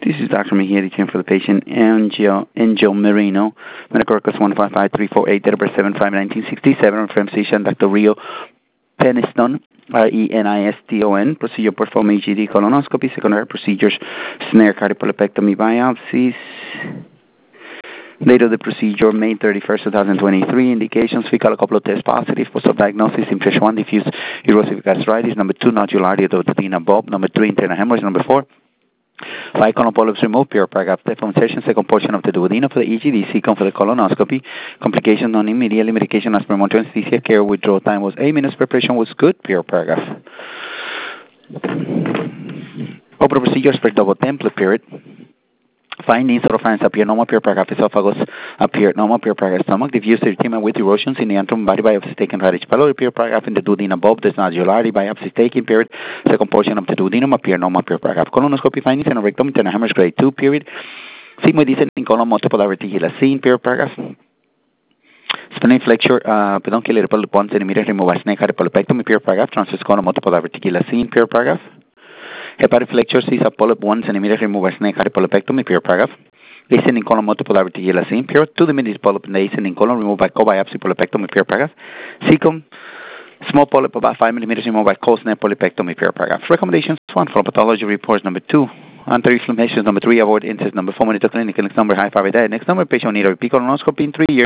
This is Dr. Mejia, team for the patient, Angel Merino, medical records 155348, date of birth 7/5/1967, from physician Dr. Rio Peniston, Reniston, procedure performed EGD colonoscopy, secondary procedures, snare cardiopulopectomy biopsies. Date of the procedure, May 31st, 2023. Indications, fecal a couple of tests positive. Post-diagnosis, infection 1, diffuse erosive gastritis. Number 2, nodularity of the duodenum bulb. Number 3, internal hemorrhage. Number 4, 5 colon polyps removed, pure paragraph. Step-on session, second portion of the duodenum for the EGD, second for the colonoscopy. Complications non immediately. Medication as per monitoring anesthesia. Care withdrawal time was 8 minutes. Preparation was good, pure paragraph. Open procedures per double template period. Findings or finds appear normal, pure paragraph. Esophagus appear normal, pure paragraph. Stomach diffuse erythema with erosions in the antrum. Body biopsy taken right each pylori, pure paragraph. In the duodenum bulb, there's nodularity. Biopsy taken period. Second portion of the duodenum appear normal, pure paragraph. Colonoscopy findings in a rectum, internal hemorrhage grade 2 period. Sigmoid in colon, multiple diverticular scene, pure paragraph. Splenic flexure, peduncular polyp 1 centimeter, remove by snake cardiopulopectomy, pure paragraph. Transverse colon, multiple diverticular scene, pure paragraph. Hepatic flexure, sees a polyp 1 centimeter, remove by snake cardiopulopectomy, pure paragraph. Descending colon, multiple diverticular scene, pure. 2 diminished polyp in the descending colon, removed by co-biopsy polypectomy, pure paragraph. Cecum, small polyp about 5 millimeters, removed by co-snare polypectomy, pure paragraph. Recommendations: 1, for pathology reports. Number 2, anti-inflammations. Number 3, avoid incest. Number 4, monitor clinical. Next number, high fiber diet. Next number, patient need a repeat colonoscopy in 3 years.